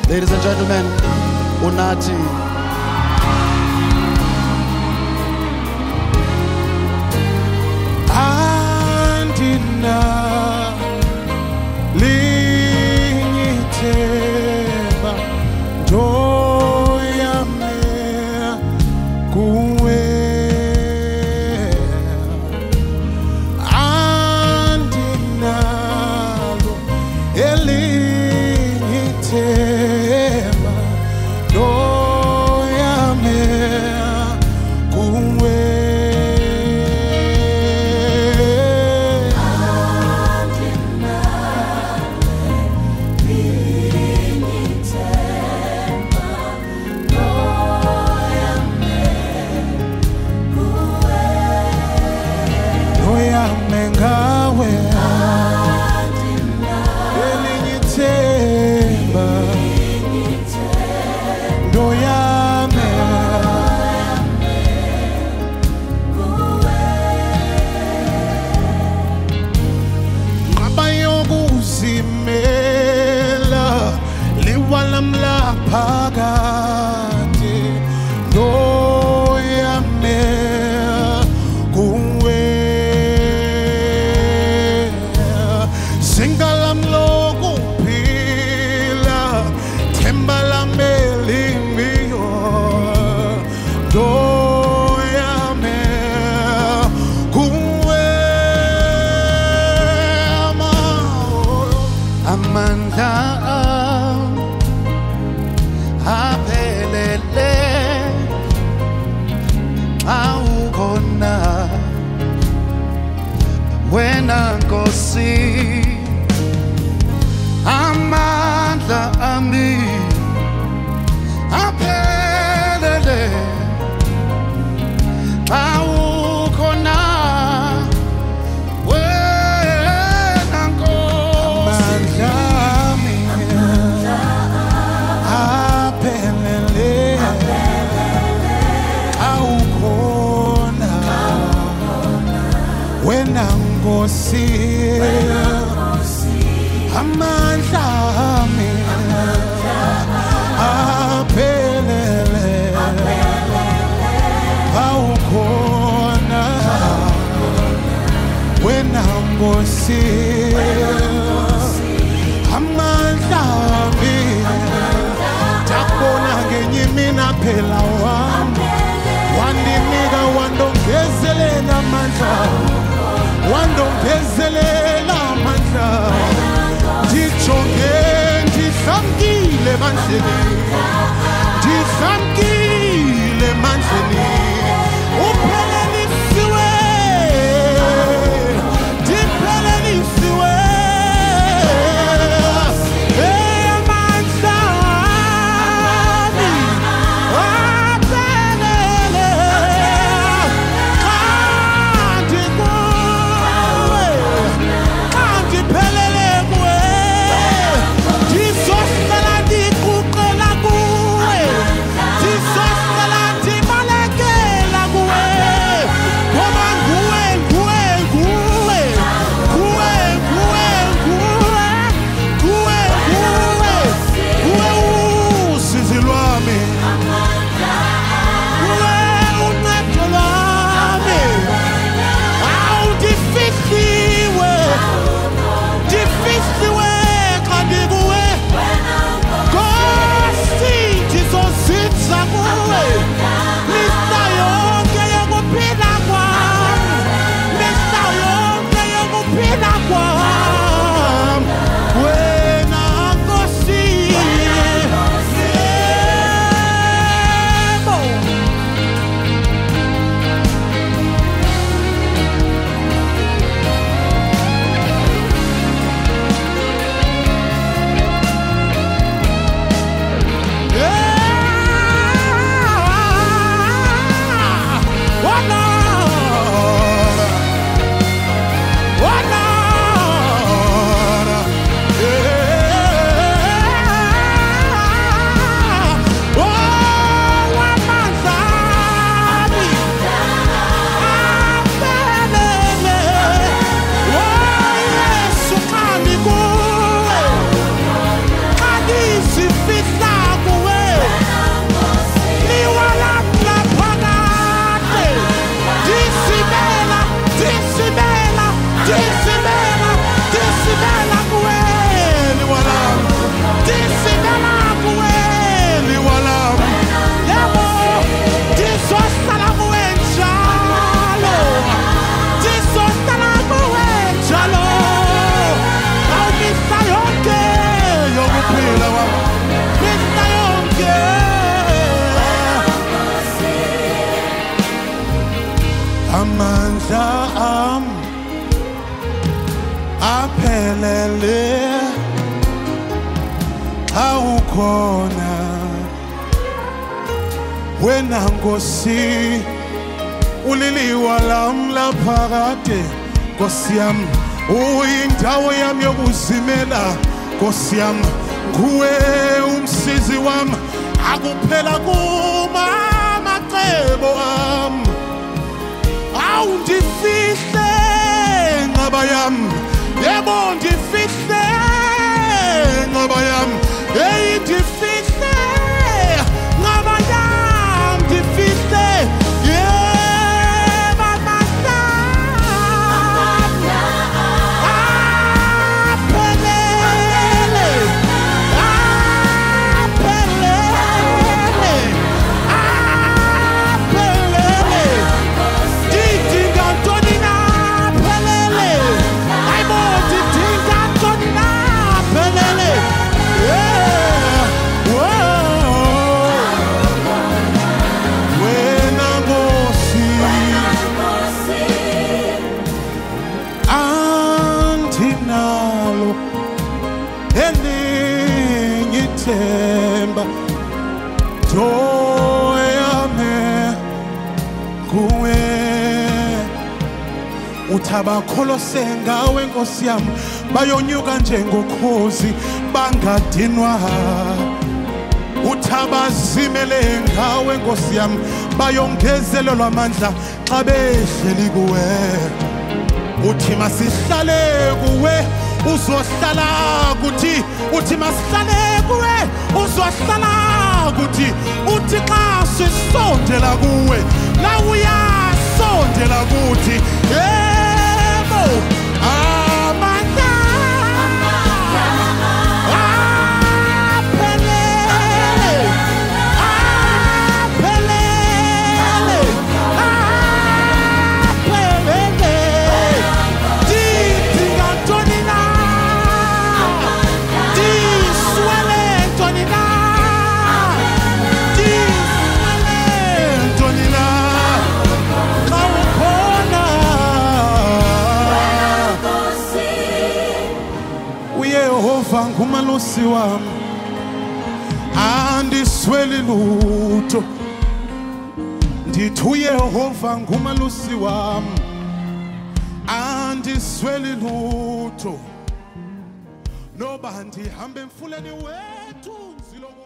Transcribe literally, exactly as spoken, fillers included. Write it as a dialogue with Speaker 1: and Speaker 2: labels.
Speaker 1: Ladies and gentlemen, Unathi.
Speaker 2: Andina linyithemba ndoyame kuwe. Andinalo elinyithemba ndoyame kuwe. Mengawe elinyithemba ndoyame ngaba yokuzimela liwalamla phakade ndoyame kuwe. Singalam loku pila tembalam elimio doyame kuwe. Amanda aphelele awukhona wena Nkosi. Amandla ami aphelele awukhona wena Nkosi. Amandla ami aphelele awukhona wena Nkosi. Amandla ami aphelele awukhona wena Nkosi. Amandla ami takubona ngenye imini phela wami wandinika wandongezelela amandla wandongezelela amandla. Ndijonge ndihlamkile mandleni ndihlamkile mandleni uphelelisiwe ndiphelelisiwe amandla ami aphelele xa ndikuwe xa ndiphelele kuwe. This aphelele awukhona wena Nkosi uliliwa lam laphakade Nkosi yam uyindawo yami yokuzimela Nkosi yam nguwe umsizi wam akuphela kuma amacebo am awundifihle ngaba yam yebo ndifihle ngaba yam hey ndifihle ngaba yam ndifihle yeah mama apelele apelele apelele didinga Antonina apelele aybo didinga Antonina apelele yeah whoa wena Nkosi andinalo elinye ithemba doyame kuwe uthabakholose ngawe Nkosi yami bayonyuka njengokhozi bangadinwa uthabazimele ngawe Nkosi yami bayongezelelwa amandla xa behleli kuwe uthi masihlale kuwe uzohlala kuthi uthi masihlale kuwe uzohlala kuthi uthi xa sisondela kuwe la uyasondela kuthi yebo amandla aphelele aphelele aphelele didinga Antonina diswele Antonina diswele Antonina kawukhona uYehova ngumalusi wami andisweli lutho ndithi uYehova ngumalusi wami andisweli lutho noba ndihambe emfuleni wethu nzilo